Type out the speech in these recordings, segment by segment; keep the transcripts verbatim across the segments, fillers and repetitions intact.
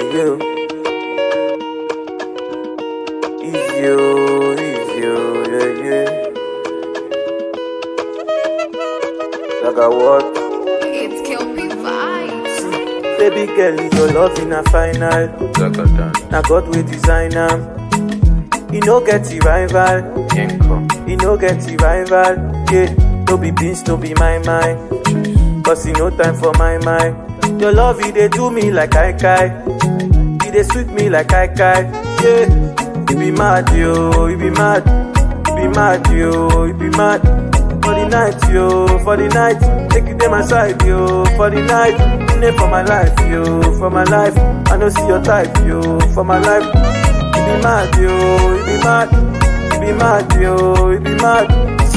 you. Is you, is you, yeah, yeah. Like a what? It's Kelpie vibes. Baby girl, is your love in a final. Now God will design am. He no get the rival. He no get the rival. Yeah, no be beans, no be my mind. Cause he no time for my mind. Your love, he dey do me like I kai. He dey sweet me like I kai. Yeah, he be mad, yo, he be mad. He be mad, yo, he be mad. For the night, yo, for the night. Take it to my side, yo, for the night. In it for my life, yo, for my life. I don't see your type, yo, for my life. He be mad, yo, he be mad. He be mad, yo, he be mad.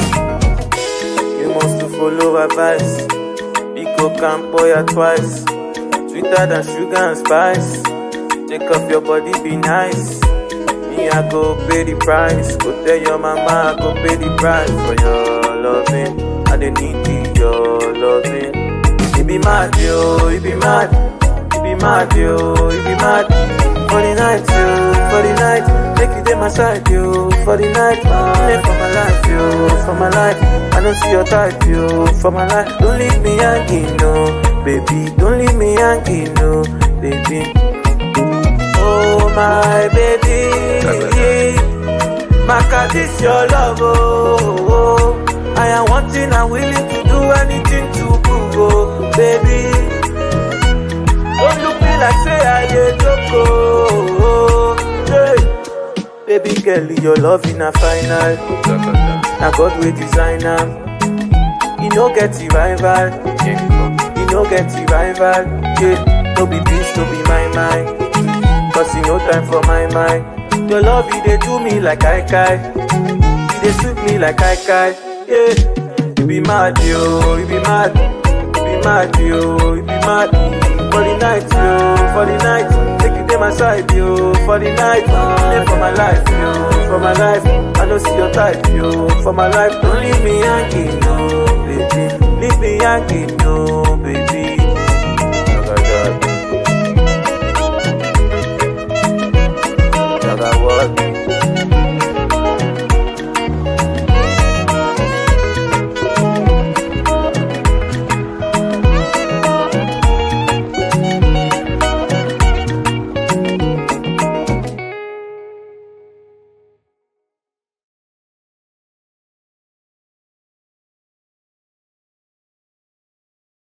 You must to follow advice. Pico Campoya twice. Sweeter than sugar and spice. Take off your body, be nice. Me, I go pay the price. Go tell your mama, I go pay the price for your loving. I don't need your loving. He be mad, yo, he be mad. He be mad, yo, he be mad. For the night, yo, for the night. Take it to my side, yo, for the night. Live for my life, yo, for my life. I don't see your type, yo, for my life. Don't leave me hanging, no, baby. Don't leave me hanging, no, baby. Oh, my baby. Maka, this your love, oh, oh. I am wanting and willing to do anything to prove, oh, baby. Don't look me like say I dey joke, oh, hey. Baby girl, your love in a final. Now God will design am. He no get the rival. He no get the rival. Yeah, no be beast, no be my mind. Cause he no time for my mind. Your love, he dey do me like I kai. He dey sweet me like I kai. Yeah, he be mad, yo, he be mad. He be mad, yo, he be mad. For the night, yo, for the night. Take it to my side, yo, for the night. Live for my life, yo, for my life. I don't see your type, yo, for my life. Don't leave me hanging, no, baby. Leave me hanging, no.